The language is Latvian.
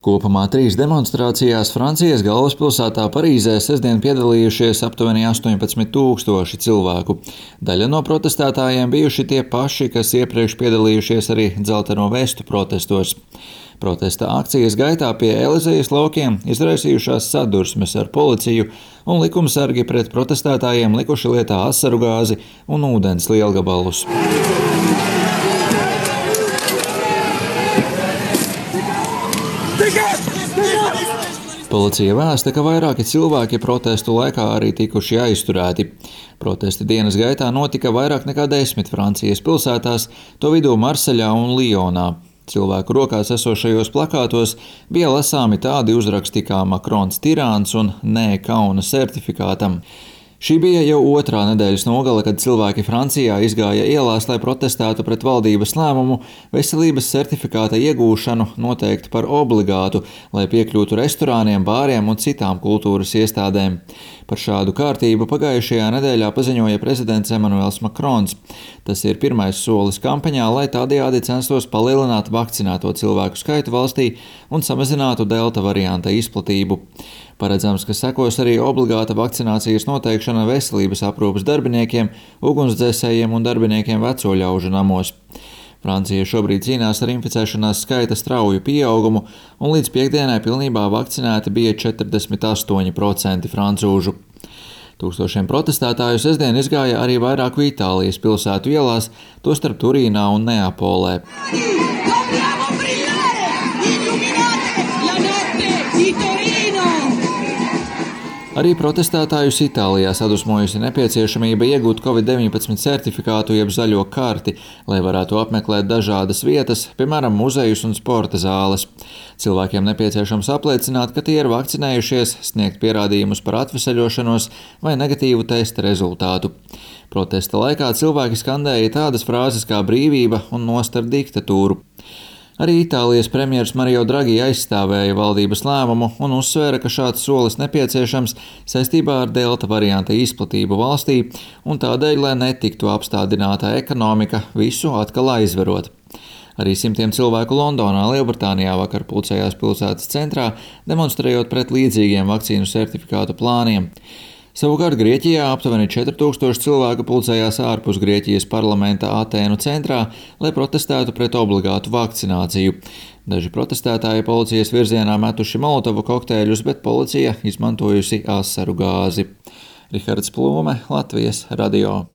Kopumā 3 demonstrācijās Francijas galvaspilsētā Parīzē sestdien piedalījušies aptuveni 18,000 cilvēku. Daļa no protestētājiem bijuši tie paši, kas iepriekš piedalījušies arī dzelteno vestu protestos. Protesta akcijas gaitā pie Elizejas laukiem izraisījušās sadursmes ar policiju, un likumsargi pret protestētājiem likuši lietā asaru gāzi un ūdens lielgabalus. Policija vēsta, ka vairāki cilvēki protestu laikā arī tikuši aizturēti. Protesta dienas gaitā notika vairāk nekā 10 Francijas pilsētās, to vidū Marseļā un Lionā. Cilvēku rokās esošajos plakātos bija lasāmi tādi uzraksti kā Makrons tirāns un nē kauna certifikātam. Šī bija jau otrā nedēļas nogale, kad cilvēki Francijā izgāja ielās, lai protestētu pret valdības lēmumu veselības certifikāta iegūšanu noteikt par obligātu, lai piekļūtu restorāniem, bāriem un citām kultūras iestādēm. Par šādu kārtību pagājušajā nedēļā paziņoja prezidents Emmanuels Makrons. Tas ir pirmais solis kampaņā, lai tādējādi censtos palielināt vakcinēto cilvēku skaitu valstī un samazinātu delta varianta izplatību. Paredzams, ka sekos arī obligāta vakcinācijas noteikšana veselības aprūpes darbiniekiem, ugunsdzēsējiem un darbiniekiem veco ļaužu namos. Francija šobrīd cīnās ar inficēšanās skaita strauju pieaugumu, un līdz piektdienai pilnībā vakcinēti bija 48% francūžu. Tūkstošiem protestētāju sestdien izgāja arī vairāku Itālijas pilsētu ielās, tostarp Turīnā un Neapolē. Arī protestētājus Itālijā sadusmojusi nepieciešamība iegūt Covid-19 certifikātu jeb zaļo karti, lai varētu apmeklēt dažādas vietas, piemēram, muzejus un sporta zāles. Cilvēkiem nepieciešams apliecināt, ka tie ir vakcinējušies, sniegt pierādījumus par atveseļošanos vai negatīvu testa rezultātu. Protesta laikā cilvēki skandēja tādas frāzes kā brīvība un nost ar diktatūru. Arī Itālijas premjers Mario Draghi aizstāvēja valdības lēmumu un uzsvēra, ka šāds solis nepieciešams saistībā ar delta varianta izplatību valstī un tādēļ, lai netiktu apstādināta ekonomika, visu atkal aizverot. Arī simtiem cilvēku Londonā, Lielbritānijā vakar pulcējās pilsētas centrā, demonstrējot pret līdzīgiem vakcīnu certifikātu plāniem. Savukārt Grieķijā aptuveni 4000 cilvēku pulcējās ārpus Grieķijas parlamenta Atēnu centrā, lai protestētu pret obligātu vakcināciju. Daži protestētāji policijas virzienā metuši molotovu kokteļus, bet policija izmantojusi asaru gāzi. Rihards Plūme, Latvijas radio.